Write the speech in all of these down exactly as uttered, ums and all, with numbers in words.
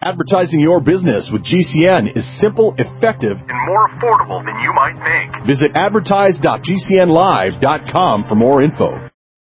Advertising your business with G C N is simple, effective, and more affordable than you might think. Visit advertise dot g c n live dot com for more info.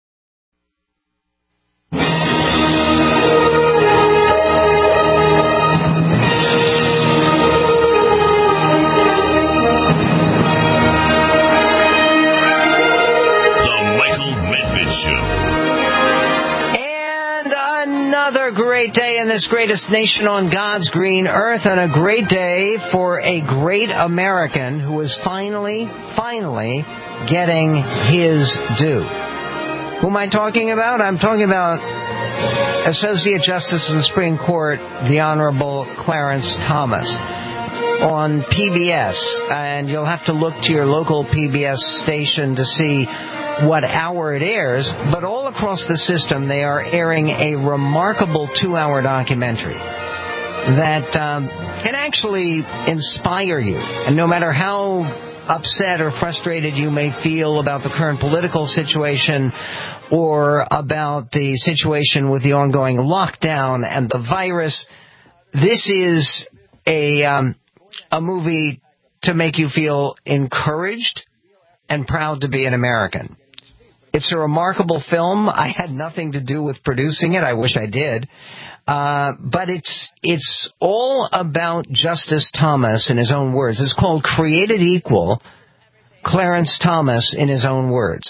Another great day in this greatest nation on God's green earth, and a great day for a great American who is finally, finally getting his due. Who am I talking about? I'm talking about Associate Justice of the Supreme Court, the Honorable Clarence Thomas, on P B S. And you'll have to look to your local P B S station to see what hour it airs, but all across the system they are airing a remarkable two-hour documentary that um, can actually inspire you. And no matter how upset or frustrated you may feel about the current political situation or about the situation with the ongoing lockdown and the virus, this is a um, a movie to make you feel encouraged and proud to be an American. It's a remarkable film. I had nothing to do with producing it. I wish I did. Uh, but it's it's all about Justice Thomas in his own words. It's called Created Equal, Clarence Thomas in his own words.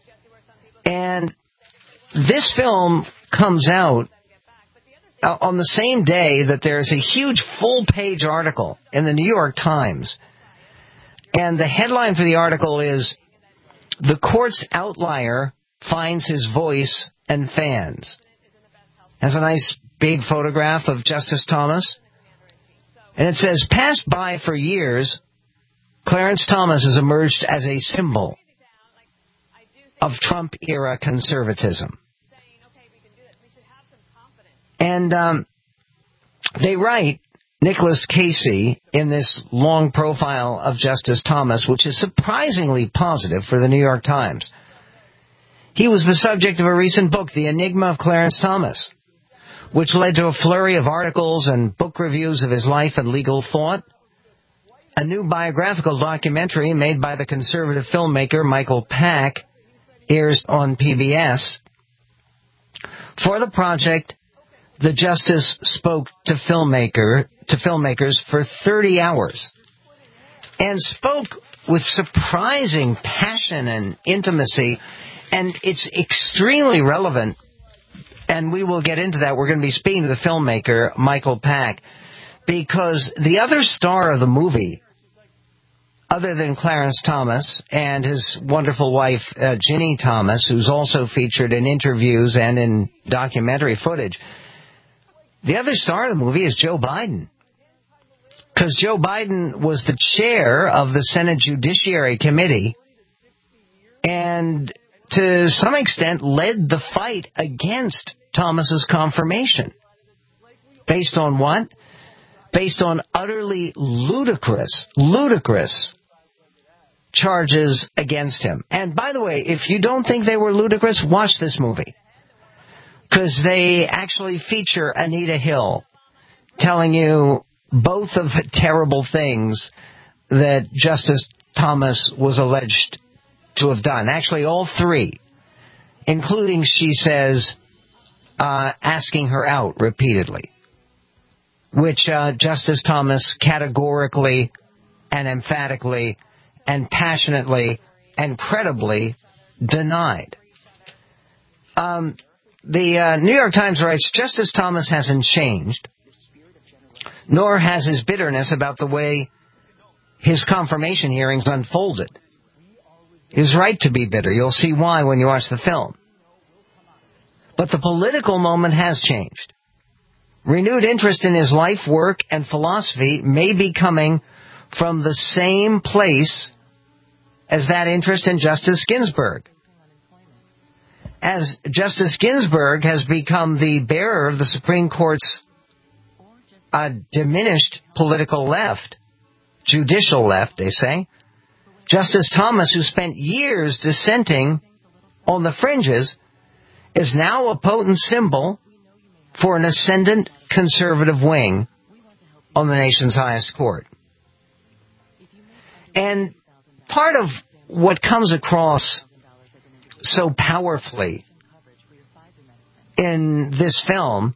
And this film comes out uh, on the same day that there's a huge full-page article in the New York Times. And the headline for the article is, "The court's outlier finds his voice and fans." Has a nice big photograph of Justice Thomas. And it says, "Passed by for years, Clarence Thomas has emerged as a symbol of Trump-era conservatism." And um, they write, Nicholas Casey, in this long profile of Justice Thomas, which is surprisingly positive for the New York Times. He was the subject of a recent book, The Enigma of Clarence Thomas, which led to a flurry of articles and book reviews of his life and legal thought. A new biographical documentary made by the conservative filmmaker Michael Pack airs on P B S. For the project, the Justice spoke to filmmaker to filmmakers for thirty hours and spoke with surprising passion and intimacy, and it's extremely relevant, and we will get into that. We're going to be speaking to the filmmaker, Michael Pack, because the other star of the movie, other than Clarence Thomas and his wonderful wife, uh, Ginny Thomas, who's also featured in interviews and in documentary footage, the other star of the movie is Joe Biden. Because Joe Biden was the chair of the Senate Judiciary Committee and to some extent led the fight against Thomas's confirmation. Based on what? Based on utterly ludicrous, ludicrous charges against him. And by the way, if you don't think they were ludicrous, watch this movie. Because they actually feature Anita Hill telling you both of the terrible things that Justice Thomas was alleged to have done. Actually, all three, including, she says, uh, asking her out repeatedly, which uh, Justice Thomas categorically and emphatically and passionately and credibly denied. Um... The uh, New York Times writes, Justice Thomas hasn't changed, nor has his bitterness about the way his confirmation hearings unfolded. He was right to be bitter. You'll see why when you watch the film. But the political moment has changed. Renewed interest in his life, work, and philosophy may be coming from the same place as that interest in Justice Ginsburg. As Justice Ginsburg has become the bearer of the Supreme Court's uh, diminished political left, judicial left, they say, Justice Thomas, who spent years dissenting on the fringes, is now a potent symbol for an ascendant conservative wing on the nation's highest court. And part of what comes across so powerfully in this film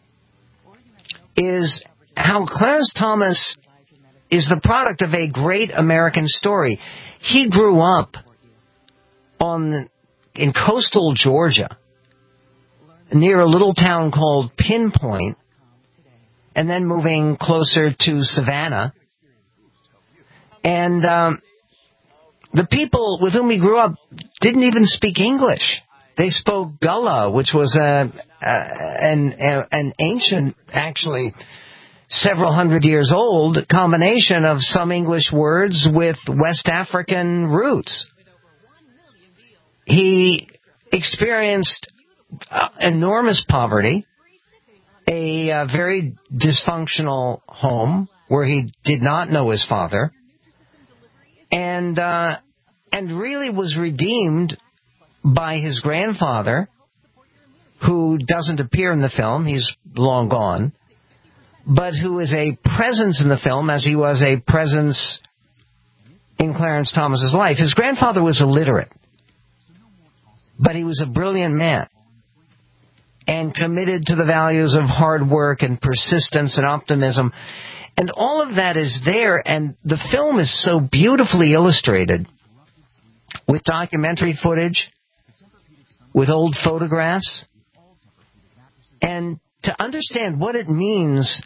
is how Clarence Thomas is the product of a great American story. He grew up on in coastal Georgia, near a little town called Pinpoint, and then moving closer to Savannah. And um, the people with whom he grew up didn't even speak English. They spoke Gullah, which was a, a an a, an ancient, actually several hundred years old, combination of some English words with West African roots. He experienced uh, enormous poverty, a uh, very dysfunctional home where he did not know his father, and uh, and really was redeemed by his grandfather, who doesn't appear in the film. He's long gone, but who is a presence in the film as he was a presence in Clarence Thomas's life. His grandfather was illiterate, but he was a brilliant man and committed to the values of hard work and persistence and optimism. And all of that is there, and the film is so beautifully illustrated with documentary footage, with old photographs, and to understand what it means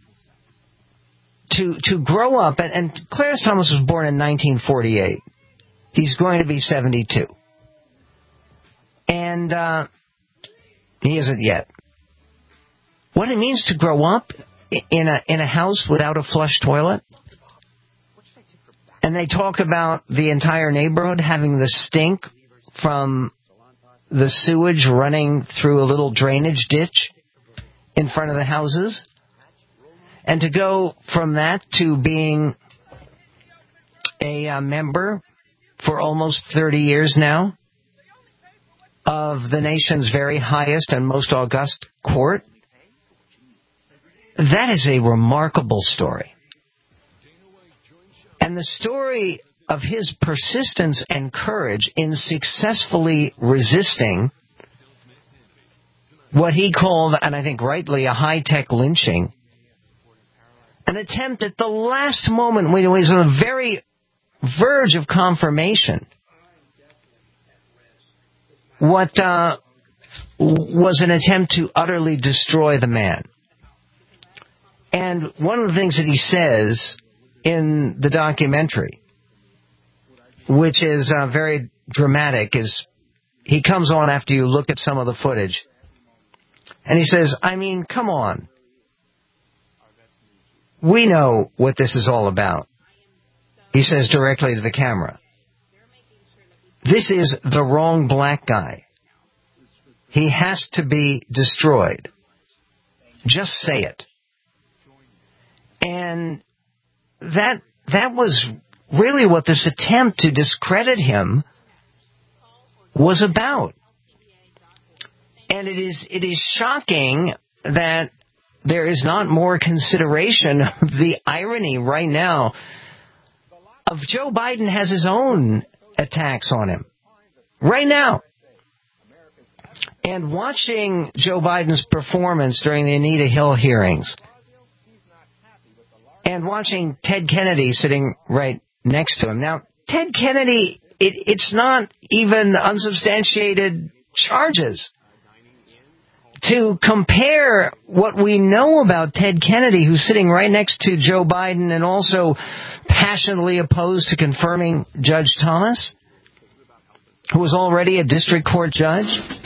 to to grow up. And, and Clarence Thomas was born in nineteen forty-eight. He's going to be seventy-two. And uh, he isn't yet. What it means to grow up in a in a house without a flush toilet. And they talk about the entire neighborhood having the stink from the sewage running through a little drainage ditch in front of the houses. And to go from that to being a uh, member for almost thirty years now of the nation's very highest and most august court, that is a remarkable story. And the story of his persistence and courage in successfully resisting what he called, and I think rightly, a high-tech lynching, an attempt at the last moment when he was on the very verge of confirmation, what uh, was an attempt to utterly destroy the man. And one of the things that he says in the documentary, which is uh, very dramatic, is he comes on after you look at some of the footage, and he says, I mean, come on. We know what this is all about. He says directly to the camera, this is the wrong black guy. He has to be destroyed. Just say it. And that that was really what this attempt to discredit him was about. And it is it is shocking that there is not more consideration of the irony right now of Joe Biden has his own attacks on him right now. And watching Joe Biden's performance during the Anita Hill hearings, and watching Ted Kennedy sitting right next to him. Now, Ted Kennedy, it, it's not even unsubstantiated charges. To compare what we know about Ted Kennedy, who's sitting right next to Joe Biden and also passionately opposed to confirming Judge Thomas, who was already a district court judge,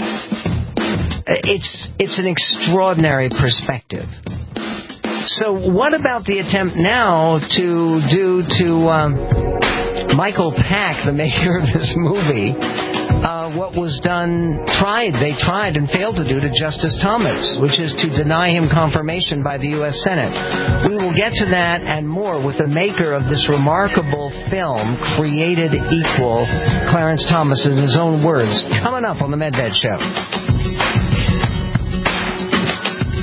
it's it's an extraordinary perspective. So what about the attempt now to do to um, Michael Pack, the maker of this movie, uh, what was done, tried, they tried and failed to do to Justice Thomas, which is to deny him confirmation by the U S Senate. We will get to that and more with the maker of this remarkable film, Created Equal, Clarence Thomas, in his own words, coming up on the MedVed Show.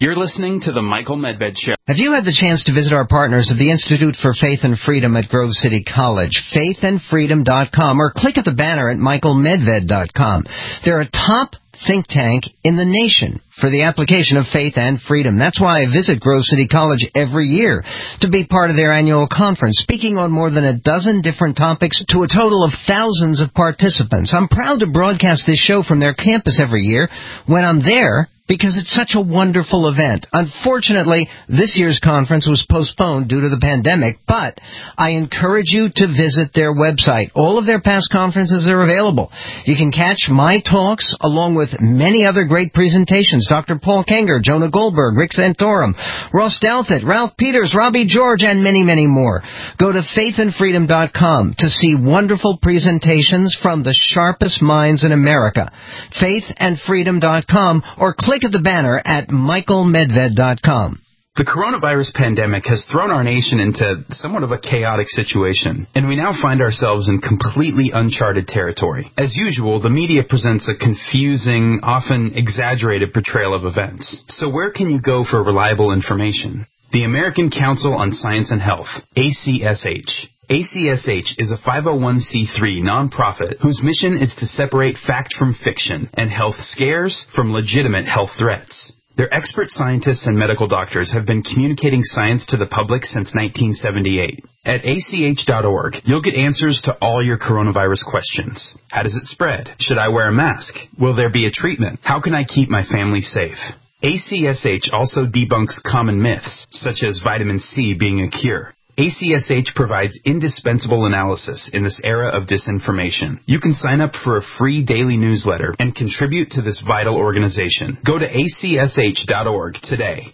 You're listening to The Michael Medved Show. Have you had the chance to visit our partners at the Institute for Faith and Freedom at Grove City College, faith and freedom dot com, or click at the banner at michael medved dot com? They're a top think tank in the nation for the application of faith and freedom. That's why I visit Grove City College every year to be part of their annual conference, speaking on more than a dozen different topics to a total of thousands of participants. I'm proud to broadcast this show from their campus every year when I'm there, because it's such a wonderful event. Unfortunately, this year's conference was postponed due to the pandemic, but I encourage you to visit their website. All of their past conferences are available. You can catch my talks along with many other great presentations. Doctor Paul Kenger, Jonah Goldberg, Rick Santorum, Ross Douthat, Ralph Peters, Robbie George, and many, many more. Go to faith and freedom dot com to see wonderful presentations from the sharpest minds in America. faith and freedom dot com, or click at the banner at michael medved dot com. The coronavirus pandemic has thrown our nation into somewhat of a chaotic situation, and we now find ourselves in completely uncharted territory. As usual, the media presents a confusing, often exaggerated portrayal of events. So where can you go for reliable information? The American Council on Science and Health, A C S H. A C S H is a five oh one c three nonprofit whose mission is to separate fact from fiction and health scares from legitimate health threats. Their expert scientists and medical doctors have been communicating science to the public since nineteen seventy-eight. At A C H dot org, you'll get answers to all your coronavirus questions. How does it spread? Should I wear a mask? Will there be a treatment? How can I keep my family safe? A C S H also debunks common myths, such as vitamin C being a cure. A C S H provides indispensable analysis in this era of disinformation. You can sign up for a free daily newsletter and contribute to this vital organization. Go to A C S H dot org today.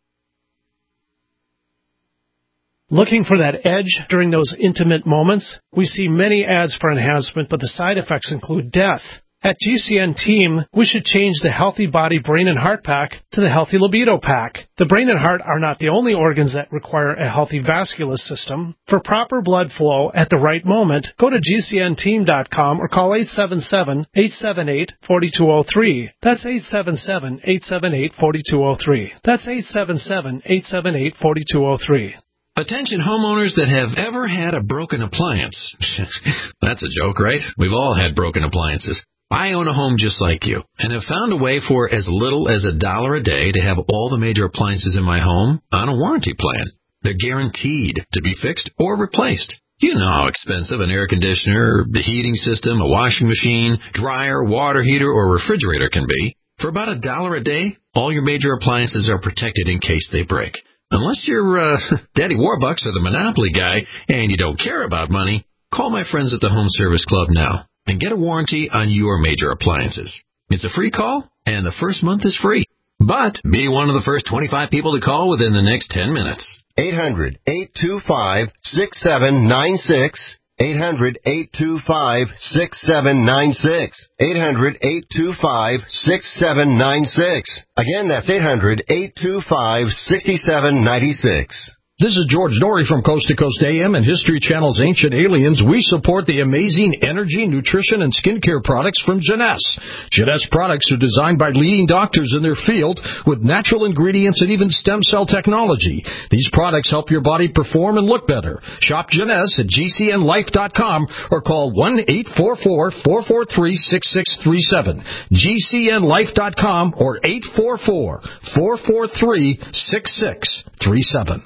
Looking for that edge during those intimate moments? We see many ads for enhancement, but the side effects include death. At G C N Team, we should change the Healthy Body Brain and Heart Pack to the Healthy Libido Pack. The brain and heart are not the only organs that require a healthy vascular system. For proper blood flow at the right moment, go to G C N team dot com or call eight seven seven, eight seven eight, four two zero three. That's eight seven seven, eight seven eight, four two zero three. That's eight seven seven, eight seven eight, four two zero three. Attention homeowners that have ever had a broken appliance. That's a joke, right? We've all had broken appliances. I own a home just like you, and have found a way for as little as a dollar a day to have all the major appliances in my home on a warranty plan. They're guaranteed to be fixed or replaced. You know how expensive an air conditioner, the heating system, a washing machine, dryer, water heater, or refrigerator can be. For about a dollar a day, all your major appliances are protected in case they break. Unless you're uh, Daddy Warbucks or the Monopoly guy and you don't care about money, call my friends at the Home Service Club now and get a warranty on your major appliances. It's a free call, and the first month is free. But be one of the first twenty-five people to call within the next ten minutes. eight hundred, eight two five, six seven nine six. eight hundred, eight two five, six seven nine six. eight hundred, eight two five, six seven nine six. Again, that's eight hundred, eight two five, six seven nine six. This is George Norrie from Coast to Coast A M and History Channel's Ancient Aliens. We support the amazing energy, nutrition, and skincare products from Jeunesse. Jeunesse products are designed by leading doctors in their field with natural ingredients and even stem cell technology. These products help your body perform and look better. Shop Jeunesse at G C N life dot com or call one eight four four, four four three, six six three seven. G C N life dot com or eight four four, four four three, six six three seven.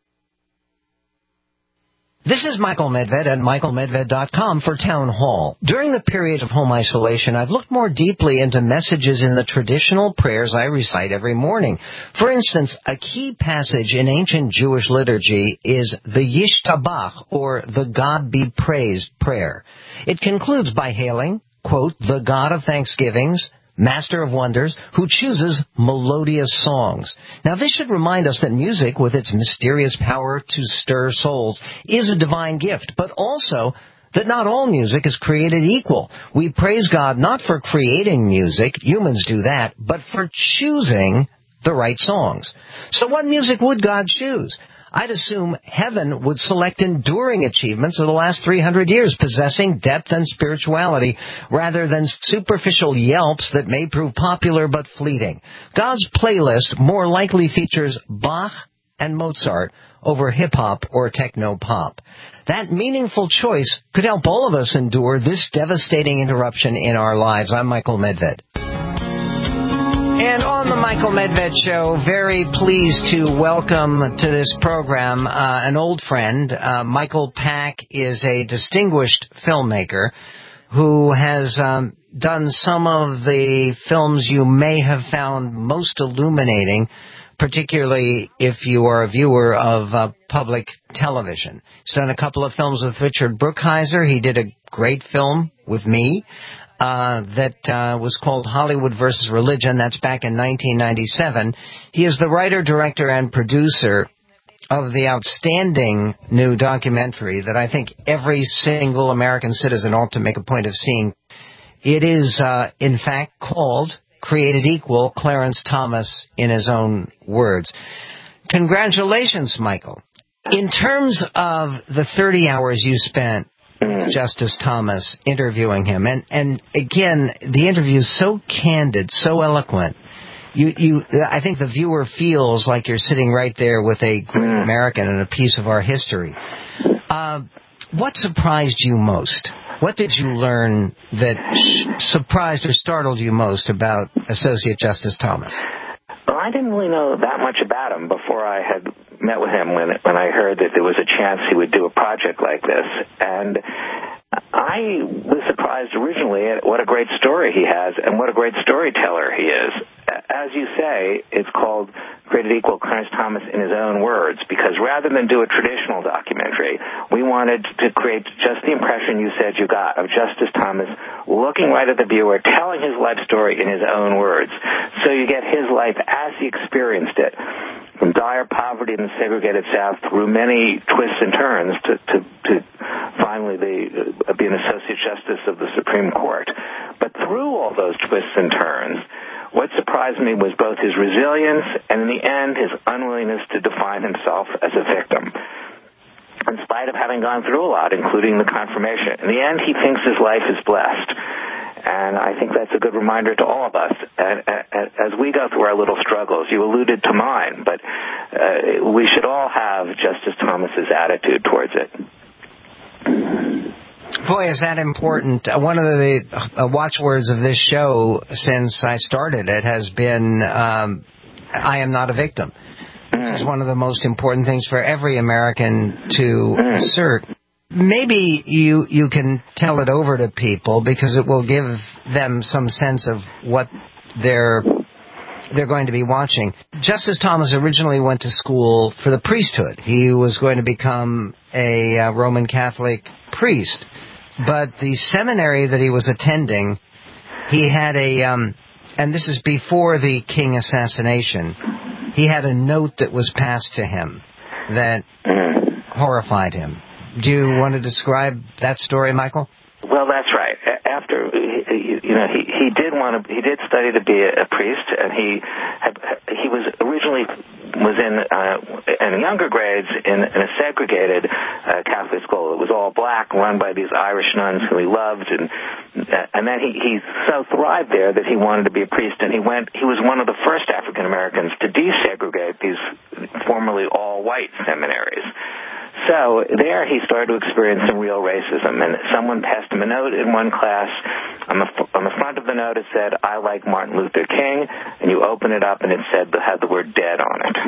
This is Michael Medved at michael medved dot com for Town Hall. During the period of home isolation, I've looked more deeply into messages in the traditional prayers I recite every morning. For instance, a key passage in ancient Jewish liturgy is the Yishtabach, or the God be praised prayer. It concludes by hailing, quote, the God of thanksgivings, Master of wonders, who chooses melodious songs. Now, this should remind us that music, with its mysterious power to stir souls, is a divine gift, but also that not all music is created equal. We praise God not for creating music, humans do that, but for choosing the right songs. So what music would God choose? I'd assume heaven would select enduring achievements of the last three hundred years, possessing depth and spirituality, rather than superficial yelps that may prove popular but fleeting. God's playlist more likely features Bach and Mozart over hip-hop or techno-pop. That meaningful choice could help all of us endure this devastating interruption in our lives. I'm Michael Medved. And on the Michael Medved Show, very pleased to welcome to this program uh, an old friend. Uh, Michael Pack is a distinguished filmmaker who has um, done some of the films you may have found most illuminating, particularly if you are a viewer of uh, public television. He's done a couple of films with Richard Brookhiser. He did a great film with me uh, that uh, was called Hollywood versus Religion. That's back in nineteen ninety-seven. He is the writer, director, and producer of the outstanding new documentary that I think every single American citizen ought to make a point of seeing. It is, uh, in fact, called Created Equal, Clarence Thomas in his own words. Congratulations, Michael. In terms of the thirty hours you spent with Justice Thomas interviewing him, and, and again, the interview is so candid, so eloquent. You, you, I think the viewer feels like you're sitting right there with a great American and a piece of our history. Uh, what surprised you most? What did you learn that sh- surprised or startled you most about Associate Justice Thomas? Well, I didn't really know that much about him before I had met with him when when I heard that there was a chance he would do a project like this. And I was surprised originally at what a great story he has and what a great storyteller he is. As you say, it's called Created Equal, Clarence Thomas in his own words, because rather than do a traditional documentary, we wanted to create just the impression you said you got of Justice Thomas looking right at the viewer, telling his life story in his own words. So you get his life as he experienced it, from dire poverty in the segregated South through many twists and turns to, to, to finally the, uh, be an Associate Justice of the Supreme Court. But through all those twists and turns, what surprised me was both his resilience and, in the end, his unwillingness to define himself as a victim. In spite of having gone through a lot, including the confirmation, in the end, he thinks his life is blessed. And I think that's a good reminder to all of us. And, and, as we go through our little struggles, you alluded to mine, but uh, we should all have Justice Thomas's attitude towards it. Boy, is that important. Uh, one of the uh, watchwords of this show since I started it has been, um, I am not a victim. This is one of the most important things for every American to assert. Maybe you you can tell it over to people because it will give them some sense of what they're they're going to be watching. Justice Thomas originally went to school for the priesthood. He was going to become a uh, Roman Catholic priest. But the seminary that he was attending, he had a, um, and this is before the King assassination, he had a note that was passed to him that horrified him. Do you want to describe that story, Michael? Well, that's right. After, you know, he, he did want to, he did study to be a, a priest, and he had, he was originally was in uh, in younger grades in, in a segregated uh, Catholic school. It was all black, run by these Irish nuns who he loved, and and then he he so thrived there that he wanted to be a priest, and he went. He was one of the first African Americans to desegregate these formerly all white seminaries. So there he started to experience some real racism, and someone passed him a note in one class. On the on the front of the note it said, "I like Martin Luther King," and you open it up and it said had the word "dead" on it.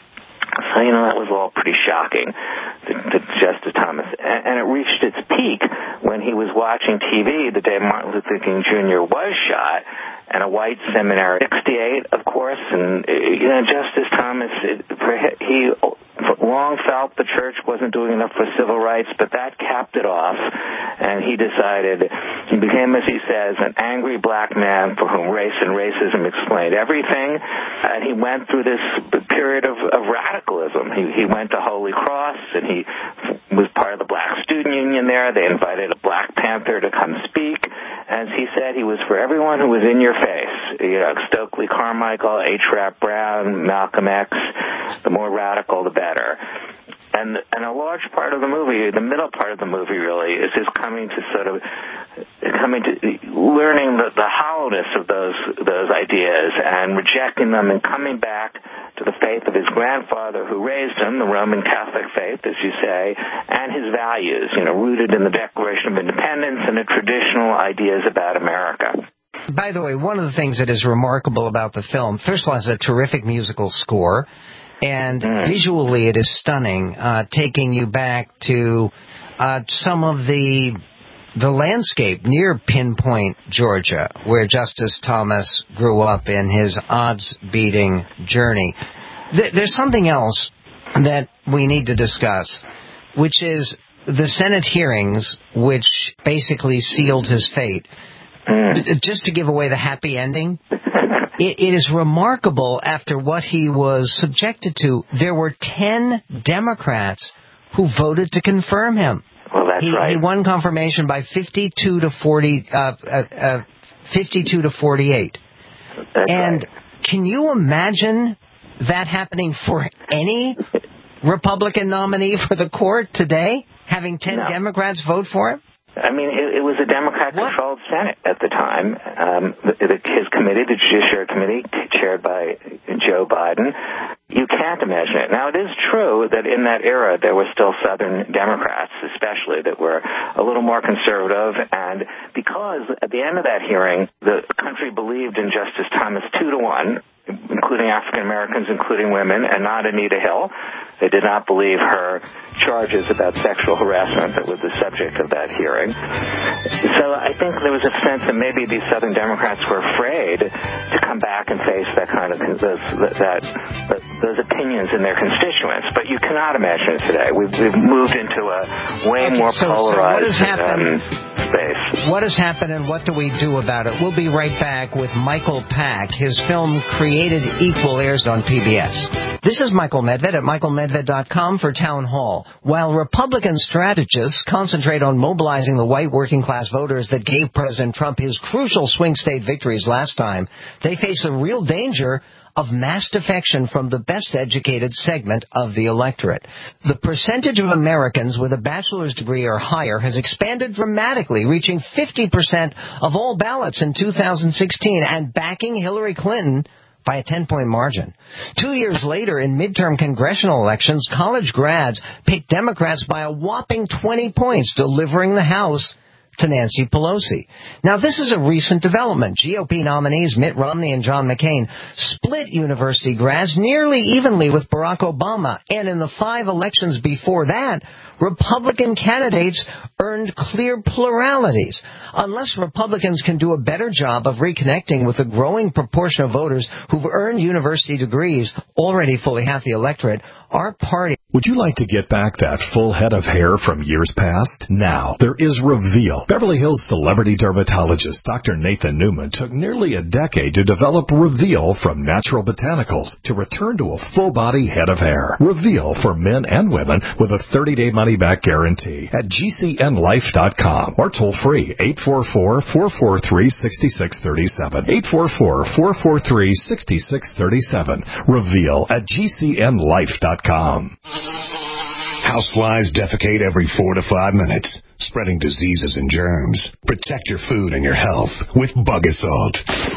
So, you know, that was all pretty shocking to, to Justice Thomas. And, and it reached its peak when he was watching T V the day Martin Luther King Junior was shot, and a white seminary, sixty-eight, of course, and, you know, Justice Thomas, it, he long felt the church wasn't doing enough for civil rights, but that capped it off, and he decided, he became, as he says, an angry black man for whom race and racism explained everything, and he went through this period of, of radicalism. He, he went to Holy Cross, and he was part of the Black Student Union there. They invited a Black Panther to come speak. As he said, he was for everyone who was in your face. You know, Stokely Carmichael, H. Rap Brown, Malcolm X, the more radical, the better. and and a large part of the movie, the middle part of the movie, really, is his coming to sort of coming to learning the, the hollowness of those those ideas and rejecting them, and coming back to the faith of his grandfather who raised him, the Roman Catholic faith, as you say, and his values, you know, rooted in the Declaration of Independence and the traditional ideas about America. By the way, one of the things that is remarkable about the film, first of all, it's a terrific musical score, and mm. visually it is stunning, uh, taking you back to uh, some of the the landscape near Pinpoint, Georgia, where Justice Thomas grew up in his odds-beating journey. Th- there's something else that we need to discuss, which is the Senate hearings, which basically sealed his fate. Mm. Just to give away the happy ending, it, it is remarkable after what he was subjected to. There were ten Democrats who voted to confirm him. Well, that's he, right. He won confirmation by fifty-two to forty, uh, uh, uh, fifty-two to forty-eight. That's and right. Can you imagine that happening for any Republican nominee for the court today? Having ten no. Democrats vote for him? I mean, it, it was a Democrat-controlled Senate at the time. Um, the, the, his committee, the Judiciary Committee, chaired by Joe Biden, you can't imagine it. Now, it is true that in that era there were still Southern Democrats, especially, that were a little more conservative, and because at the end of that hearing, the country believed in Justice Thomas two to one, including African Americans, including women, and not Anita Hill. They did not believe her charges about sexual harassment that was the subject of that hearing. So I think there was a sense that maybe these Southern Democrats were afraid to come back and face that kind of those, that, that those opinions in their constituents. But you cannot imagine it today. We've, we've moved into a way okay, more so, polarized so what has happened, um, space. What has happened, and what do we do about it? We'll be right back with Michael Pack. His film Created Equal airs on P B S. This is Michael Medved at michael medved dot com for Town Hall. While Republican strategists concentrate on mobilizing the white working class voters that gave President Trump his crucial swing state victories last time, they face a real danger of mass defection from the best educated segment of the electorate. The percentage of Americans with a bachelor's degree or higher has expanded dramatically, reaching fifty percent of all ballots in two thousand sixteen and backing Hillary Clinton by a ten-point margin. Two years later, in midterm congressional elections, college grads picked Democrats by a whopping twenty points, delivering the House to Nancy Pelosi. Now, this is a recent development. G O P nominees Mitt Romney and John McCain split university grads nearly evenly with Barack Obama, and in the five elections before that, Republican candidates earned clear pluralities. Unless Republicans can do a better job of reconnecting with a growing proportion of voters who've earned university degrees, already fully half the electorate, our party... Would you like to get back that full head of hair from years past? Now, there is Reveal. Beverly Hills celebrity dermatologist Doctor Nathan Newman took nearly a decade to develop Reveal from natural botanicals to return to a full-body head of hair. Reveal for men and women with a thirty-day money-back guarantee at G C N life dot com or toll-free eight four four, four four three, six six three seven. eight four four, four four three, six six three seven. Reveal at G C N life dot com. Houseflies defecate every four to five minutes, spreading diseases and germs. Protect your food and your health with Bug Assault,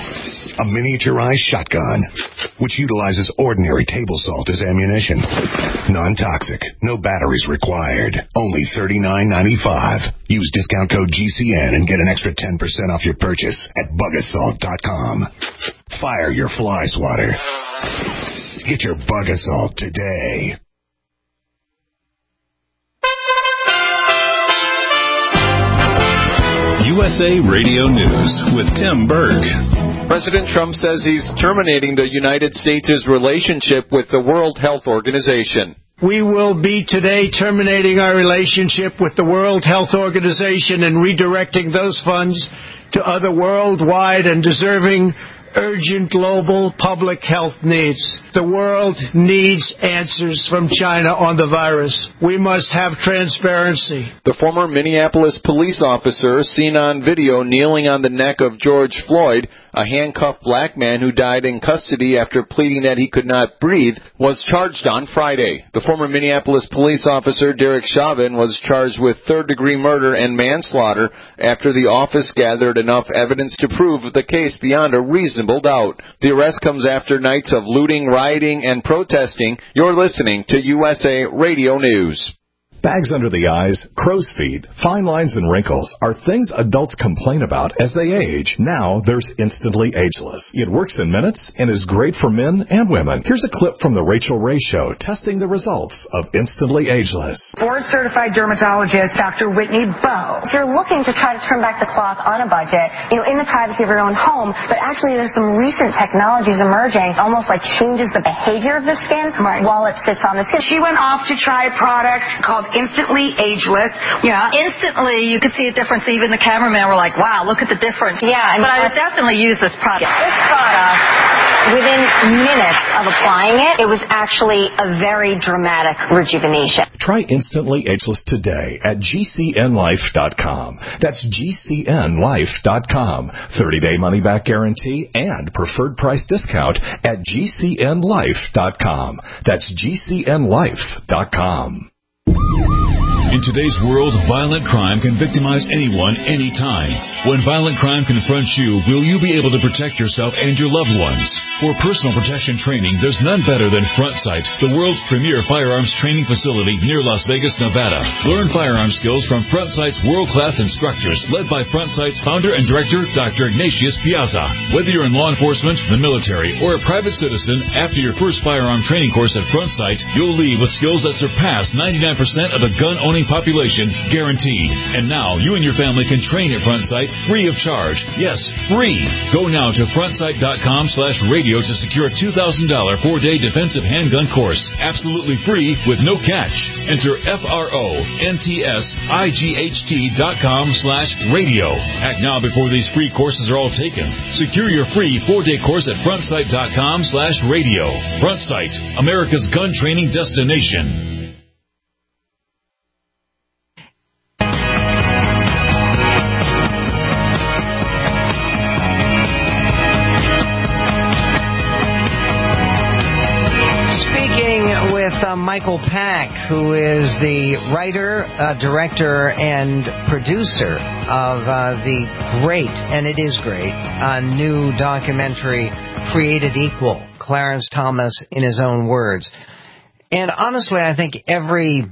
a miniaturized shotgun which utilizes ordinary table salt as ammunition. Non-toxic, no batteries required. Only thirty-nine ninety-five. Use discount code G C N and get an extra ten percent off your purchase at bug assault dot com. Fire your fly swatter. Get your Bug Assault today. U S A Radio News with Tim Berg. President Trump says he's terminating the United States' relationship with the World Health Organization. We will be today terminating our relationship with the World Health Organization and redirecting those funds to other worldwide and deserving urgent global public health needs. The world needs answers from China on the virus. We must have transparency. The former Minneapolis police officer seen on video kneeling on the neck of George Floyd, a handcuffed black man who died in custody after pleading that he could not breathe, was charged on Friday. The former Minneapolis police officer, Derek Chauvin, was charged with third-degree murder and manslaughter after the office gathered enough evidence to prove the case beyond a reasonable doubt. The arrest comes after nights of looting, rioting, and protesting. You're listening to U S A Radio News. Bags under the eyes, crow's feet, fine lines, and wrinkles are things adults complain about as they age. Now there's Instantly Ageless. It works in minutes and is great for men and women. Here's a clip from The Rachel Ray Show testing the results of Instantly Ageless. Board-certified dermatologist Doctor Whitney Bowe. If you're looking to try to turn back the clock on a budget, you know, in the privacy of your own home, but actually there's some recent technologies emerging, almost like changes the behavior of the skin right. while it sits on the skin. She went off to try a product called Instantly Ageless. Yeah. Instantly, you could see a difference. Even the cameraman were like, wow, look at the difference. Yeah. And but I would definitely use this product. This product, within minutes of applying it, it was actually a very dramatic rejuvenation. Try Instantly Ageless today at G C N life dot com. That's G C N life dot com. thirty-day money-back guarantee and preferred price discount at G C N life dot com. That's G C N life dot com. In today's world, violent crime can victimize anyone, anytime. When violent crime confronts you, will you be able to protect yourself and your loved ones? For personal protection training, there's none better than Front Sight, the world's premier firearms training facility near Las Vegas, Nevada. Learn firearm skills from Front Sight's world-class instructors, led by Front Sight's founder and director, Doctor Ignatius Piazza. Whether you're in law enforcement, the military, or a private citizen, after your first firearm training course at Front Sight, you'll leave with skills that surpass ninety-nine percent of the gun-owning population, guaranteed. And now you and your family can train at Front Sight free of charge. Yes, free. Go now to frontsight.com slash radio to secure a two thousand dollars four-day defensive handgun course. Absolutely free with no catch. Enter F R O N T S I G H T dot com slash radio. Act now before these free courses are all taken. Secure your free four-day course at frontsight.com slash radio. Front Sight, America's gun training destination. Uh, Michael Pack, who is the writer, uh, director, and producer of uh, the great, and it is great, uh, new documentary, Created Equal, Clarence Thomas in his own words. And honestly, I think every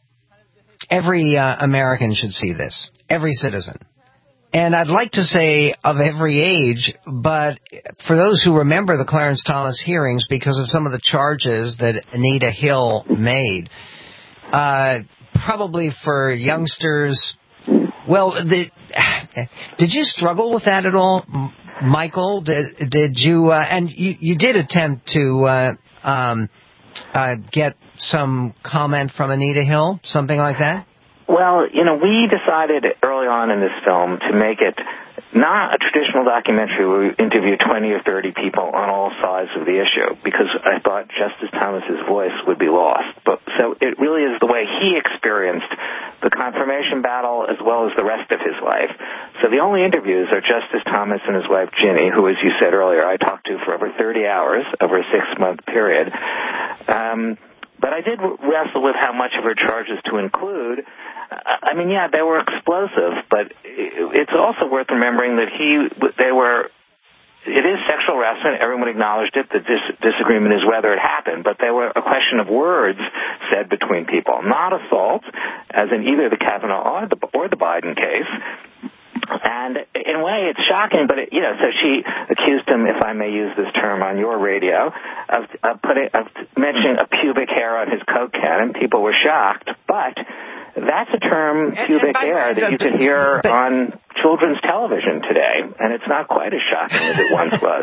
every uh, American should see this, every citizen. And I'd like to say of every age, but for those who remember the Clarence Thomas hearings because of some of the charges that Anita Hill made, uh, probably for youngsters, well, the, did you struggle with that at all, Michael? Did, did you, uh, and you, you did attempt to uh, um, uh, get some comment from Anita Hill, something like that? Well, you know, we decided early on in this film to make it not a traditional documentary where we interview twenty or thirty people on all sides of the issue, because I thought Justice Thomas's voice would be lost. But so it really is the way he experienced the confirmation battle as well as the rest of his life. So the only interviews are Justice Thomas and his wife Ginny, who, as you said earlier, I talked to for over thirty hours over a six-month period. Um, but I did wrestle with how much of her charges to include. I mean, yeah, they were explosive, but it's also worth remembering that he, they were, it is sexual harassment. Everyone acknowledged it. The dis- disagreement is whether it happened, but they were a question of words said between people, not assault, as in either the Kavanaugh or the, or the Biden case. And in a way, it's shocking, but it, you know, so she accused him, if I may use this term on your radio, of, of putting, of mentioning a pubic hair on his Coke can, and people were shocked, but that's a term, pubic hair, that you can hear on children's television today, and it's not quite as shocking as it once was.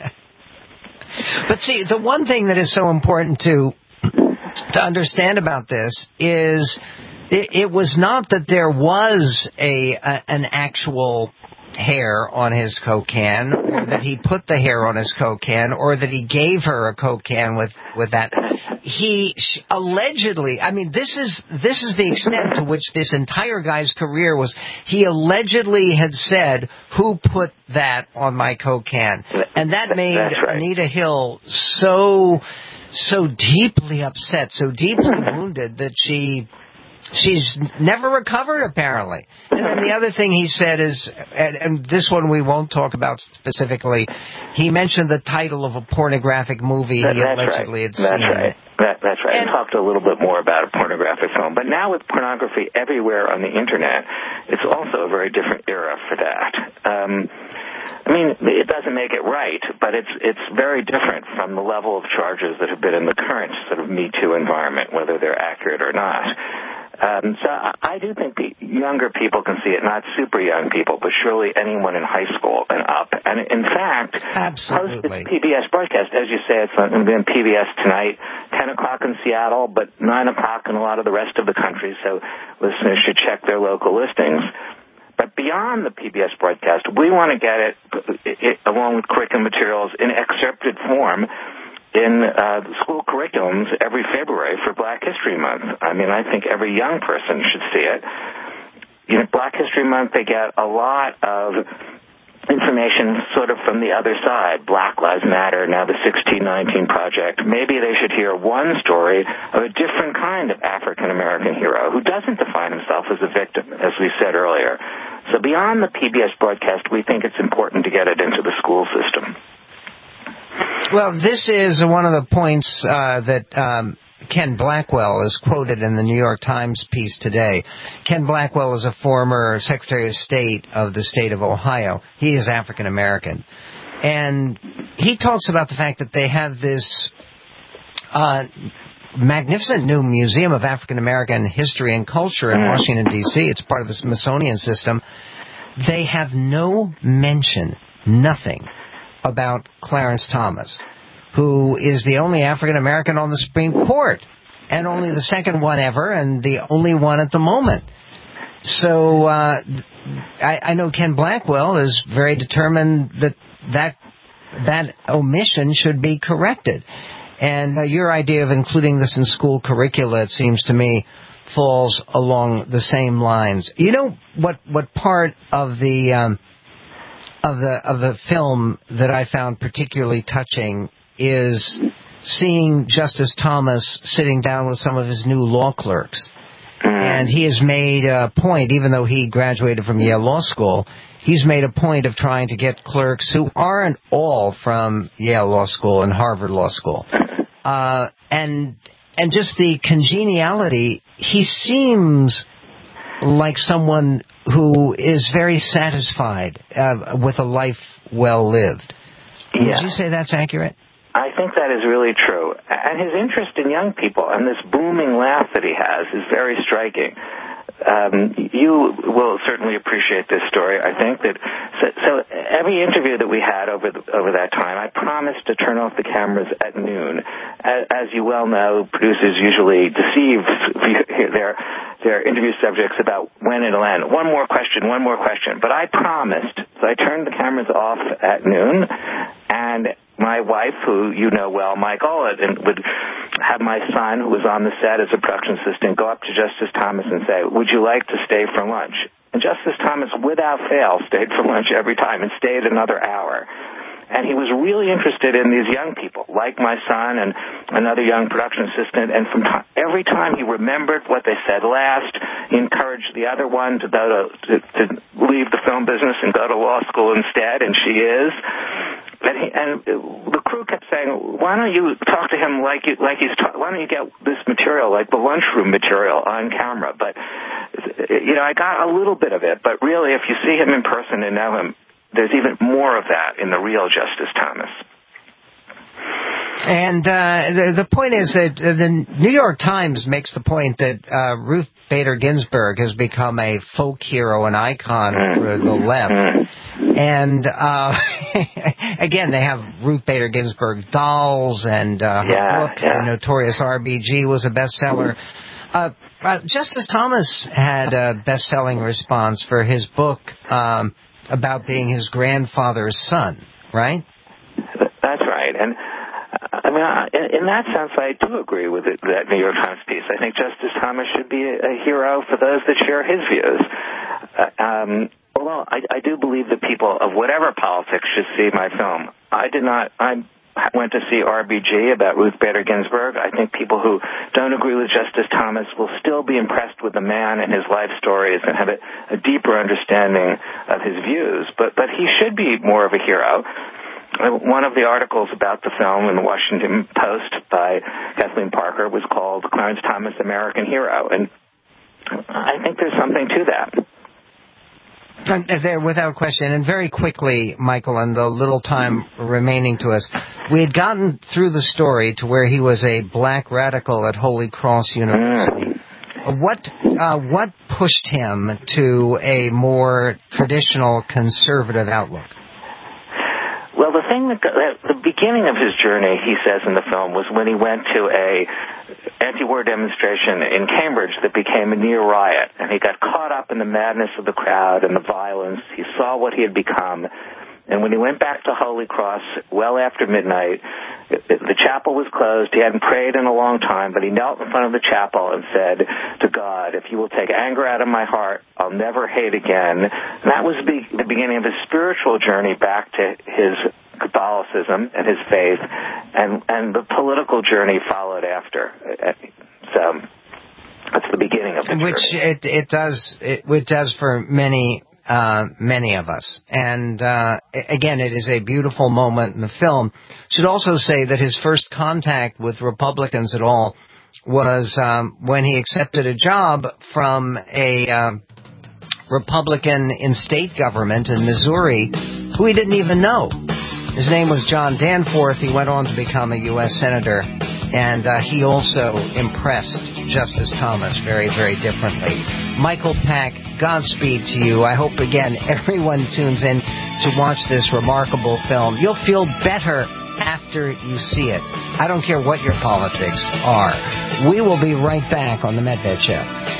But see, the one thing that is so important to to understand about this is it, it was not that there was a, a an actual hair on his Coke can, or that he put the hair on his Coke can, or that he gave her a Coke can with, with that. He sh- allegedly, I mean, this is this is the extent to which this entire guy's career was. He allegedly had said, "Who put that on my Coke can?" And that made right. Anita Hill so so deeply upset, so deeply wounded that she. She's never recovered, apparently. And then the other thing he said is, and, and this one we won't talk about specifically, he mentioned the title of a pornographic movie that, he allegedly right. had seen. That's right. That, that's right. And, and talked a little bit more about a pornographic film. But now with pornography everywhere on the Internet, it's also a very different era for that. Um, I mean, it doesn't make it right, but it's it's very different from the level of charges that have been in the current sort of Me Too environment, whether they're accurate or not. Um, so I do think younger people can see it, not super young people, but surely anyone in high school and up. And in fact, Absolutely. post this P B S broadcast, as you say, it's going to be on P B S tonight, ten o'clock in Seattle, but nine o'clock in a lot of the rest of the country, so listeners should check their local listings. But beyond the P B S broadcast, we want to get it, it, it along with curriculum materials, in excerpted form in uh, school curriculums every February for Black History Month. I mean, I think every young person should see it. You know, Black History Month, they get a lot of information sort of from the other side. Black Lives Matter, now the sixteen nineteen Project. Maybe they should hear one story of a different kind of African-American hero who doesn't define himself as a victim, as we said earlier. So beyond the P B S broadcast, we think it's important to get it into the school system. Well, this is one of the points uh, that um, Ken Blackwell is quoted in the New York Times piece today. Ken Blackwell is a former Secretary of State of the state of Ohio. He is African American. And he talks about the fact that they have this uh, magnificent new Museum of African American History and Culture in Washington, D C It's part of the Smithsonian system. They have no mention, nothing, about Clarence Thomas, who is the only African American on the Supreme Court, and only the second one ever, and the only one at the moment. So uh, I, I know Ken Blackwell is very determined that that, that omission should be corrected. And uh, your idea of including this in school curricula, it seems to me, falls along the same lines. You know what? What part of the um, of the of the film that I found particularly touching is seeing Justice Thomas sitting down with some of his new law clerks. And he has made a point, even though he graduated from Yale Law School, he's made a point of trying to get clerks who aren't all from Yale Law School and Harvard Law School. Uh, and and just the congeniality, he seems like someone who is very satisfied uh, with a life well lived. Yeah. Would you say that's accurate? I think that is really true. And his interest in young people and this booming laugh that he has is very striking. Um, you will certainly appreciate this story, I think. that So, so every interview that we had over the, over that time, I promised to turn off the cameras at noon. As, as you well know, producers usually deceive their, their interview subjects about when it'll end. One more question, one more question. But I promised. So I turned the cameras off at noon, and my wife, who you know well, Mike Ollett, and would have my son, who was on the set as a production assistant, go up to Justice Thomas and say, "Would you like to stay for lunch?" And Justice Thomas, without fail, stayed for lunch every time and stayed another hour. And he was really interested in these young people, like my son and another young production assistant. And from t- every time he remembered what they said last, he encouraged the other one to go to, to, to leave the film business and go to law school instead, and she is. And, he, and the crew kept saying, "Why don't you talk to him like you, like he's ta- why don't you get this material, like the lunchroom material, on camera?" But you know, I got a little bit of it. But really, if you see him in person and know him, there's even more of that in the real Justice Thomas. And uh, the, the point is that the New York Times makes the point that uh, Ruth Bader Ginsburg has become a folk hero and icon for the left. And uh, again, they have Ruth Bader Ginsburg dolls, and uh, her yeah, book, yeah. The Notorious R B G, was a bestseller. Uh, uh, Justice Thomas had a best-selling response for his book, um, about being his grandfather's son, right? That's right. And, I mean, in that sense, I do agree with it, that New York Times piece. I think Justice Thomas should be a hero for those that share his views. Uh, um, although I, I do believe that people of whatever politics should see my film. I did not... I went to see R B G about Ruth Bader Ginsburg. I think people who don't agree with Justice Thomas will still be impressed with the man and his life stories and have a, a deeper understanding of his views. But but he should be more of a hero. One of the articles about the film in the Washington Post by Kathleen Parker was called Clarence Thomas, American Hero. And I think there's something to that. There, without question. And very quickly, Michael, and the little time remaining to us, we had gotten through the story to where he was a black radical at Holy Cross University. What uh, what pushed him to a more traditional conservative outlook? Well, the thing that, the beginning of his journey, he says in the film, was when he went to a anti-war demonstration in Cambridge that became a near riot, and he got caught up in the madness of the crowd and the violence. He saw what he had become, and when he went back to Holy Cross well after midnight, the chapel was closed. He hadn't prayed in a long time, but he knelt in front of the chapel and said to God, if you will take anger out of my heart, I'll never hate again. And that was the beginning of his spiritual journey back to his Catholicism and his faith, and, and the political journey followed after. So that's the beginning of the Which journey. Which it, it does, it, it does for many Uh, many of us. And uh, again, it is a beautiful moment in the film. Should also say that his first contact with Republicans at all was um, when he accepted a job from a uh, Republican in state government in Missouri who he didn't even know. His name was John Danforth. He went on to become a U S Senator, and uh, he also impressed Justice Thomas very, very differently. Michael Pack, Godspeed to you. I hope, again, everyone tunes in to watch this remarkable film. You'll feel better after you see it. I don't care what your politics are. We will be right back on The Medved Show.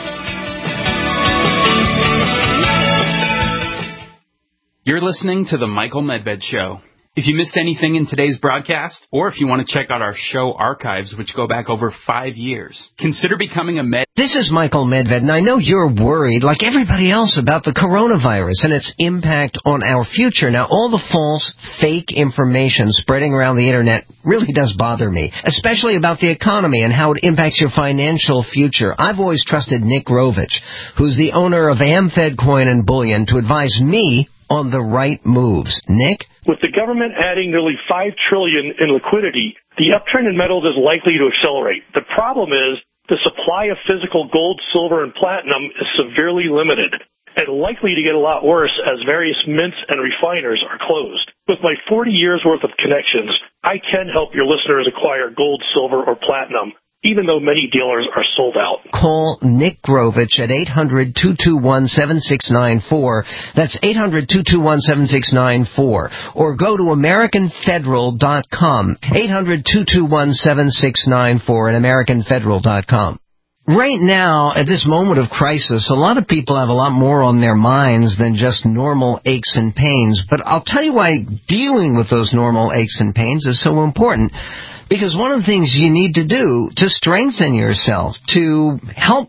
You're listening to The Michael Medved Show. If you missed anything in today's broadcast, or if you want to check out our show archives, which go back over five years, consider becoming a Med... This is Michael Medved, and I know you're worried, like everybody else, about the coronavirus and its impact on our future. Now, all the false, fake information spreading around the Internet really does bother me, especially about the economy and how it impacts your financial future. I've always trusted Nick Rovich, who's the owner of AmFed Coin and Bullion, to advise me on the right moves. Nick? With the government adding nearly five trillion dollars in liquidity, the uptrend in metals is likely to accelerate. The problem is the supply of physical gold, silver, and platinum is severely limited and likely to get a lot worse as various mints and refiners are closed. With my forty years worth of connections, I can help your listeners acquire gold, silver, or platinum, even though many dealers are sold out. Call Nick Grovich at eight hundred, two two one, seven six nine four. That's eight hundred, two two one, seven six nine four. Or go to American Federal dot com, eight hundred, two two one, seven six nine four at American Federal dot com. Right now, at this moment of crisis, a lot of people have a lot more on their minds than just normal aches and pains. But I'll tell you why dealing with those normal aches and pains is so important. Because one of the things you need to do to strengthen yourself, to help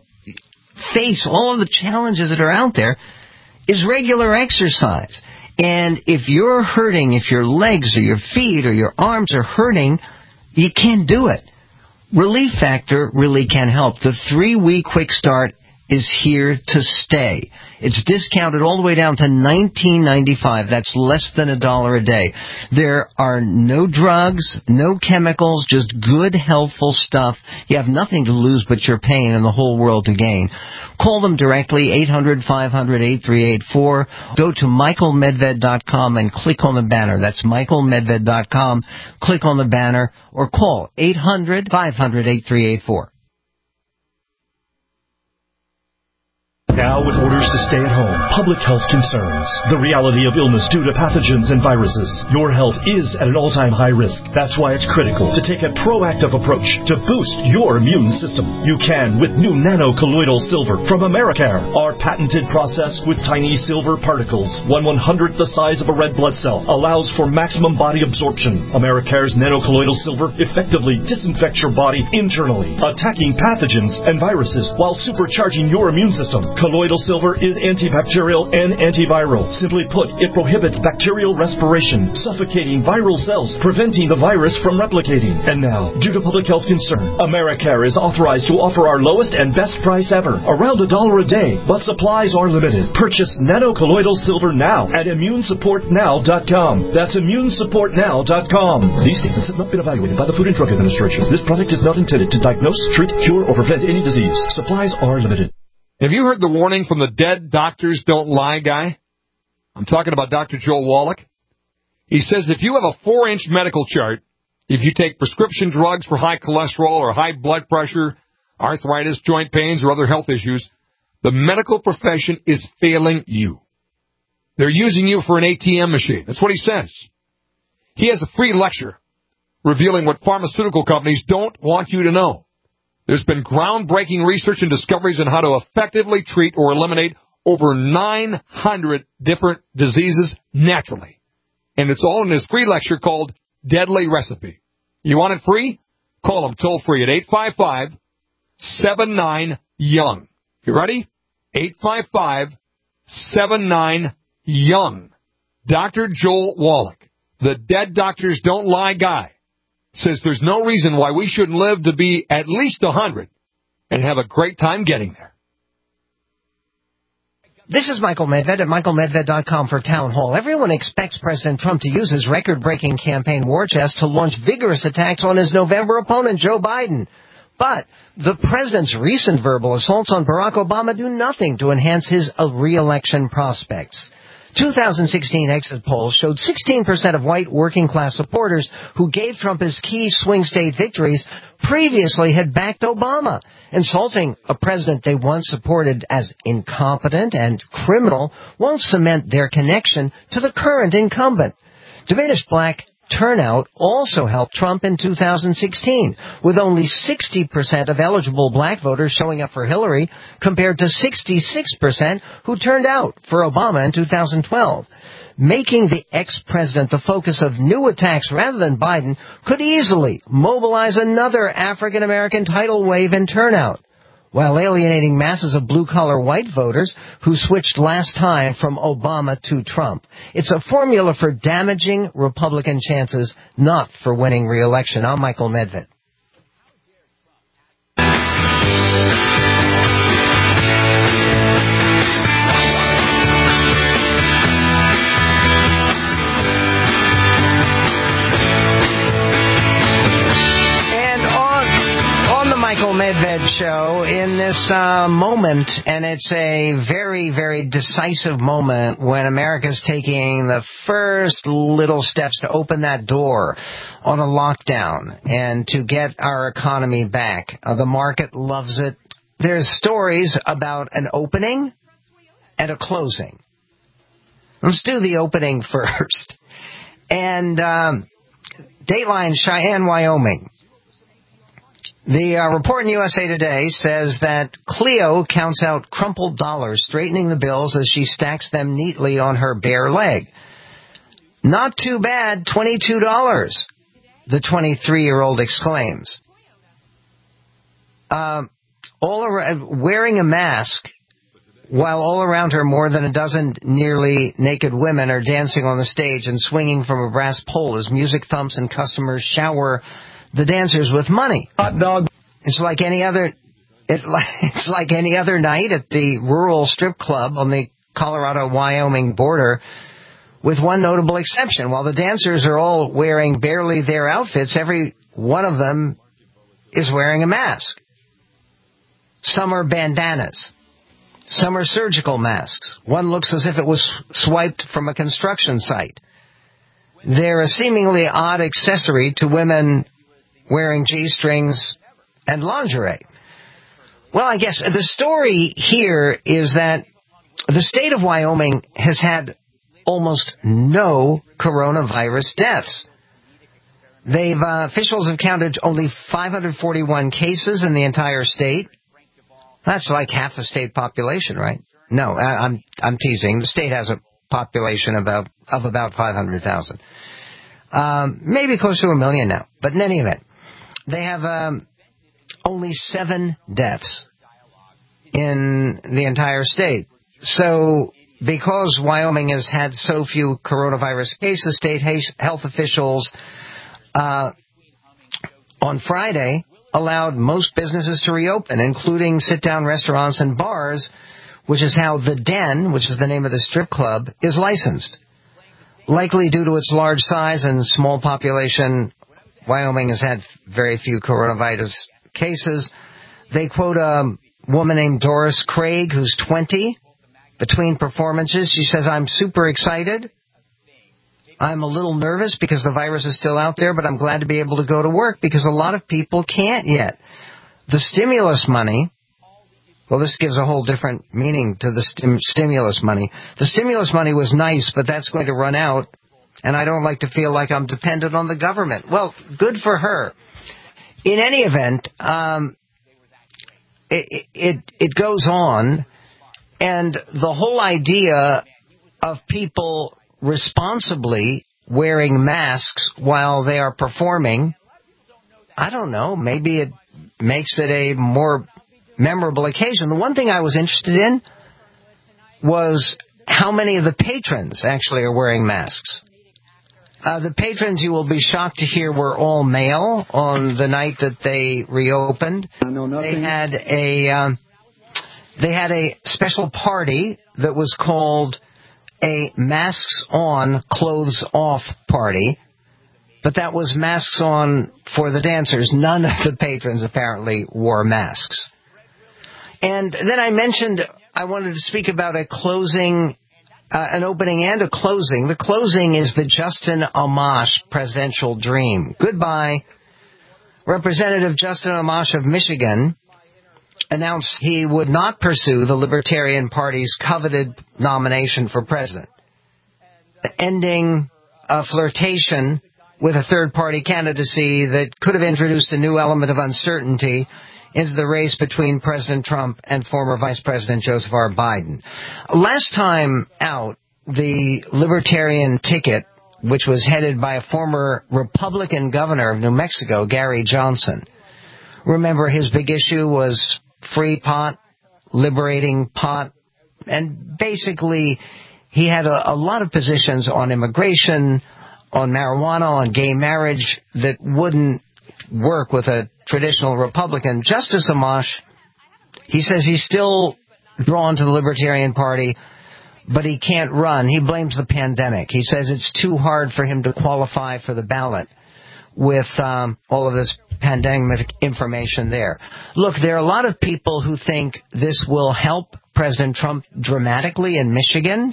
face all of the challenges that are out there, is regular exercise. And if you're hurting, if your legs or your feet or your arms are hurting, you can't do it. Relief Factor really can help. The three-week quick start is here to stay. It's discounted all the way down to nineteen ninety-five. That's less than a dollar a day. There are no drugs, no chemicals, just good, healthful stuff. You have nothing to lose but your pain and the whole world to gain. Call them directly, eight hundred, five hundred, eight three eight four. Go to Michael Medved dot com and click on the banner. That's Michael Medved dot com. Click on the banner or call eight hundred, five hundred, eight three eight four. Now with orders to stay at home, public health concerns, the reality of illness due to pathogens and viruses, your health is at an all-time high risk. That's why it's critical to take a proactive approach to boost your immune system. You can with new nano-colloidal silver from Americare. Our patented process with tiny silver particles, one one-hundredth the size of a red blood cell, allows for maximum body absorption. Americare's nano-colloidal silver effectively disinfects your body internally, attacking pathogens and viruses while supercharging your immune system. Colloidal silver is antibacterial and antiviral. Simply put, it prohibits bacterial respiration, suffocating viral cells, preventing the virus from replicating. And now, due to public health concern, Americare is authorized to offer our lowest and best price ever, around a dollar a day, but supplies are limited. Purchase nano-colloidal silver now at immune support now dot com. That's immune support now dot com. These statements have not been evaluated by the Food and Drug Administration. This product is not intended to diagnose, treat, cure, or prevent any disease. Supplies are limited. Have you heard the warning from the dead doctors don't lie guy? I'm talking about Doctor Joel Wallach. He says if you have a four-inch medical chart, if you take prescription drugs for high cholesterol or high blood pressure, arthritis, joint pains, or other health issues, the medical profession is failing you. They're using you for an A T M machine. That's what he says. He has a free lecture revealing what pharmaceutical companies don't want you to know. There's been groundbreaking research and discoveries on how to effectively treat or eliminate over nine hundred different diseases naturally. And it's all in his free lecture called Deadly Recipe. You want it free? Call him toll free at eight five five, seven nine, young. You ready? eight five five, seven nine, young. Doctor Joel Wallach, the dead doctors don't lie guy, says there's no reason why we shouldn't live to be at least one hundred and have a great time getting there. This is Michael Medved at michael medved dot com for Town Hall. Everyone expects President Trump to use his record-breaking campaign war chest to launch vigorous attacks on his November opponent, Joe Biden. But the president's recent verbal assaults on Barack Obama do nothing to enhance his re-election prospects. two thousand sixteen exit polls showed sixteen percent of white working-class supporters who gave Trump his key swing state victories previously had backed Obama. Insulting a president they once supported as incompetent and criminal won't cement their connection to the current incumbent. Diminished black turnout also helped Trump in two thousand sixteen, with only sixty percent of eligible black voters showing up for Hillary, compared to sixty-six percent who turned out for Obama in two thousand twelve. Making the ex-president the focus of new attacks rather than Biden could easily mobilize another African-American tidal wave in turnout, while alienating masses of blue-collar white voters who switched last time from Obama to Trump. It's a formula for damaging Republican chances, not for winning re-election. I'm Michael Medved. Michael Medved Show in this uh, moment, and it's a very, very decisive moment when America's taking the first little steps to open that door on a lockdown and to get our economy back. Uh, the market loves it. There's stories about an opening and a closing. Let's do the opening first. And um, Dateline, Cheyenne, Wyoming. The uh, report in U S A Today says that Cleo counts out crumpled dollars, straightening the bills as she stacks them neatly on her bare leg. Not too bad, twenty-two dollars, the twenty-three-year-old exclaims. Uh, all around, wearing a mask, while all around her more than a dozen nearly naked women are dancing on the stage and swinging from a brass pole as music thumps and customers shower the dancers with money. Hot dog. It's like any other. It, it's like any other night at the rural strip club on the Colorado-Wyoming border, with one notable exception. While the dancers are all wearing barely their outfits, every one of them is wearing a mask. Some are bandanas. Some are surgical masks. One looks as if it was swiped from a construction site. They're a seemingly odd accessory to women wearing G-strings and lingerie. Well, I guess the story here is that the state of Wyoming has had almost no coronavirus deaths. They've uh, officials have counted only five hundred forty-one cases in the entire state. That's like half the state population, right? No, I, I'm I'm teasing. The state has a population of about of about five hundred thousand, um, maybe close to a million now. But in any event, they have um, only seven deaths in the entire state. So, because Wyoming has had so few coronavirus cases, state health officials uh, on Friday allowed most businesses to reopen, including sit-down restaurants and bars, which is how The Den, which is the name of the strip club, is licensed. Likely due to its large size and small population, Wyoming has had very few coronavirus cases. They quote a woman named Doris Craig, who's twenty. Between performances, she says, "I'm super excited. I'm a little nervous because the virus is still out there, but I'm glad to be able to go to work because a lot of people can't yet." The stimulus money, well, this gives a whole different meaning to the stim- stimulus money. The stimulus money was nice, but that's going to run out, and I don't like to feel like I'm dependent on the government. Well, good for her. In any event, um, it, it, it goes on, and the whole idea of people responsibly wearing masks while they are performing, I don't know, maybe it makes it a more memorable occasion. The one thing I was interested in was how many of the patrons actually are wearing masks. Uh, the patrons, you will be shocked to hear, were all male on the night that they reopened. I know nothing. They had a um, they had a special party that was called a masks on, clothes off party, but that was masks on for the dancers. None of the patrons apparently wore masks. And then I mentioned I wanted to speak about a closing, uh, an opening and a closing. The closing is the Justin Amash presidential dream. Goodbye. Representative Justin Amash of Michigan announced he would not pursue the Libertarian Party's coveted nomination for president, ending a flirtation with a third-party candidacy that could have introduced a new element of uncertainty into the race between President Trump and former Vice President Joseph R. Biden. Last time out, the Libertarian ticket, which was headed by a former Republican governor of New Mexico, Gary Johnson. Remember, his big issue was free pot, liberating pot, and basically he had a, a lot of positions on immigration, on marijuana, on gay marriage that wouldn't work with a traditional Republican. Justice Amash, he says he's still drawn to the Libertarian Party, but he can't run. He blames the pandemic. He says it's too hard for him to qualify for the ballot with um, all of this pandemic information there. Look, there are a lot of people who think this will help President Trump dramatically in Michigan,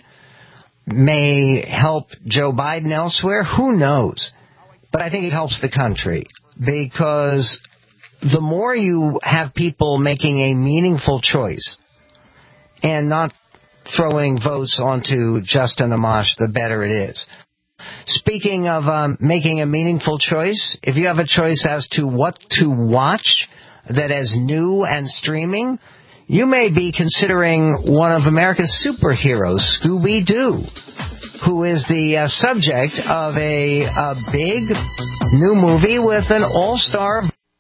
may help Joe Biden elsewhere. Who knows? But I think it helps the country, because the more you have people making a meaningful choice and not throwing votes onto Justin Amash, the better it is. Speaking of um, making a meaningful choice, if you have a choice as to what to watch that is new and streaming, you may be considering one of America's superheroes, Scooby-Doo, who is the uh, subject of a, a big new movie with an all-star.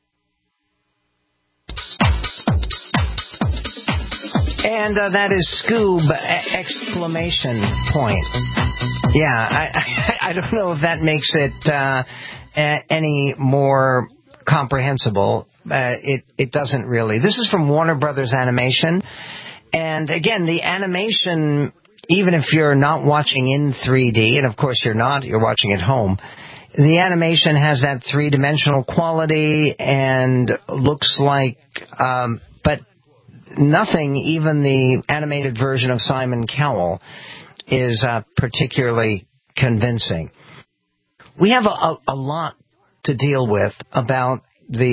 And uh, that is Scoob! Exclamation point. Yeah, I, I, I don't know if that makes it uh, any more comprehensible. Uh, it, it doesn't really. This is from Warner Brothers Animation. And again, the animation, even if you're not watching in three D, and of course you're not, you're watching at home, the animation has that three-dimensional quality and looks like, um, but nothing, even the animated version of Simon Cowell, is uh, particularly convincing. We have a, a, a lot to deal with about the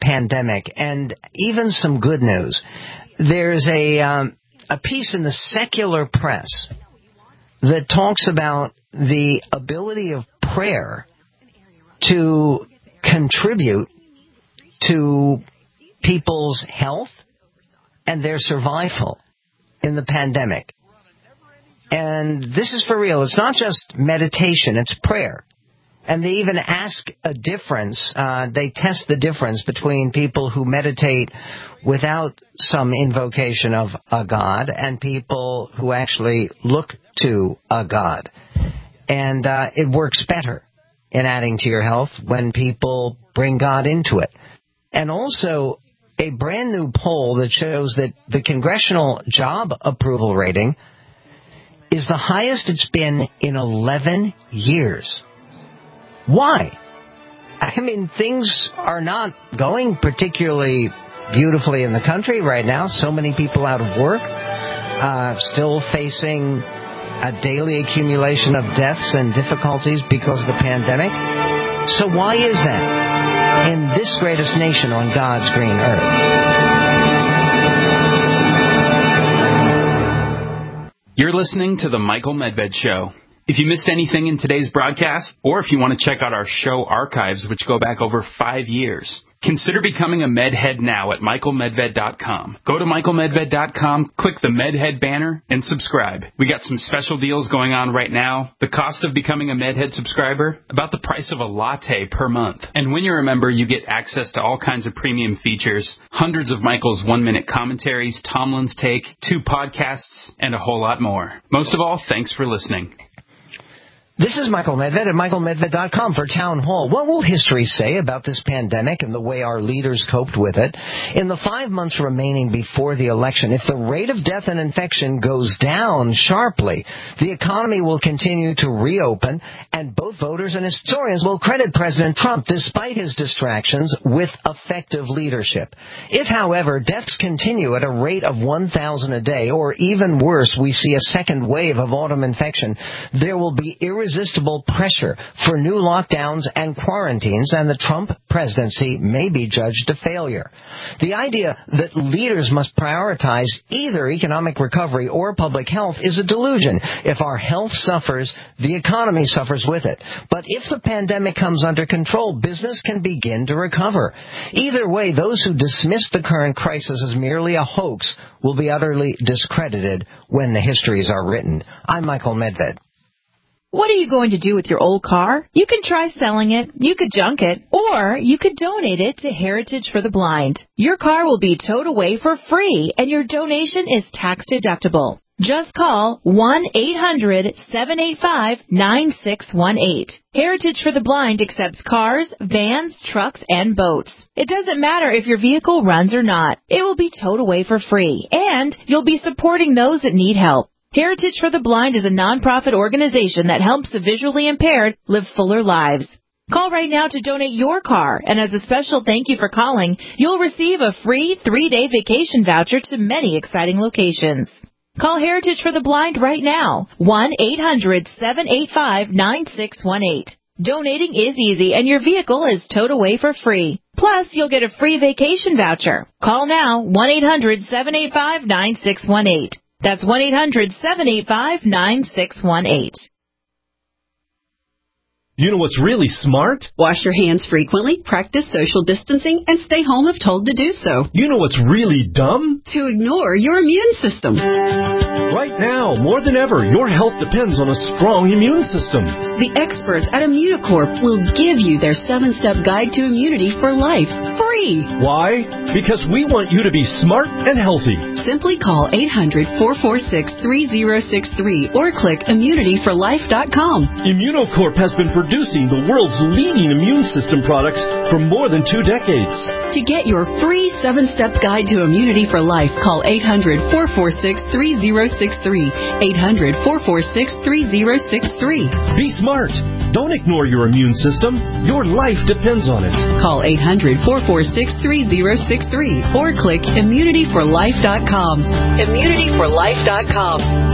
pandemic, and even some good news. There's a um, a piece in the secular press that talks about the ability of prayer to contribute to people's health and their survival in the pandemic. And this is for real. It's not just meditation, it's prayer. And they even ask a difference. Uh, they test the difference between people who meditate without some invocation of a god and people who actually look to a god. And uh, it works better in adding to your health when people bring God into it. And also a brand new poll that shows that the congressional job approval rating is the highest it's been in eleven years. Why? I mean, things are not going particularly beautifully in the country right now. So many people out of work, uh, still facing a daily accumulation of deaths and difficulties because of the pandemic. So why is that in this greatest nation on God's green earth? You're listening to The Michael Medved Show. If you missed anything in today's broadcast, or if you want to check out our show archives, which go back over five years, consider becoming a Medhead now at michael medved dot com. Go to michael medved dot com, click the Medhead banner, and subscribe. We got some special deals going on right now. The cost of becoming a Medhead subscriber, about the price of a latte per month. And when you're a member, you get access to all kinds of premium features, hundreds of Michael's one-minute commentaries, Tomlin's Take, two podcasts, and a whole lot more. Most of all, thanks for listening. This is Michael Medved at michael medved dot com for Town Hall. What will history say about this pandemic and the way our leaders coped with it? In the five months remaining before the election, if the rate of death and infection goes down sharply, the economy will continue to reopen, and both voters and historians will credit President Trump, despite his distractions, with effective leadership. If, however, deaths continue at a rate of one thousand a day, or even worse, we see a second wave of autumn infection, there will be irresistible irresistible pressure for new lockdowns and quarantines, and the Trump presidency may be judged a failure. The idea that leaders must prioritize either economic recovery or public health is a delusion. If our health suffers, the economy suffers with it. But if the pandemic comes under control, business can begin to recover. Either way, those who dismiss the current crisis as merely a hoax will be utterly discredited when the histories are written. I'm Michael Medved. What are you going to do with your old car? You could try selling it, you could junk it, or you could donate it to Heritage for the Blind. Your car will be towed away for free, and your donation is tax deductible. Just call one eight hundred seven eight five nine six one eight. Heritage for the Blind accepts cars, vans, trucks, and boats. It doesn't matter if your vehicle runs or not. It will be towed away for free, and you'll be supporting those that need help. Heritage for the Blind is a nonprofit organization that helps the visually impaired live fuller lives. Call right now to donate your car, and as a special thank you for calling, you'll receive a free three-day vacation voucher to many exciting locations. Call Heritage for the Blind right now, one eight hundred seven eight five nine six one eight. Donating is easy, and your vehicle is towed away for free. Plus, you'll get a free vacation voucher. Call now, one eight hundred seven eight five nine six one eight. That's one eight hundred seven eight five nine six one eight. You know what's really smart? Wash your hands frequently, practice social distancing, and stay home if told to do so. You know what's really dumb? To ignore your immune system. Right now, more than ever, your health depends on a strong immune system. The experts at Immunocorp will give you their seven-step guide to immunity for life, free. Why? Because we want you to be smart and healthy. Simply call eight hundred four four six three zero six three or click immunity for life dot com. Immunocorp has been producing the world's leading immune system products for more than two decades. To get your free seven-step guide to immunity for life, call eight hundred four four six three zero six three. eight hundred four four six three zero six three. Be smart. Don't ignore your immune system. Your life depends on it. Call eight hundred four four six three zero six three or click immunity for life dot com. immunity for life dot com.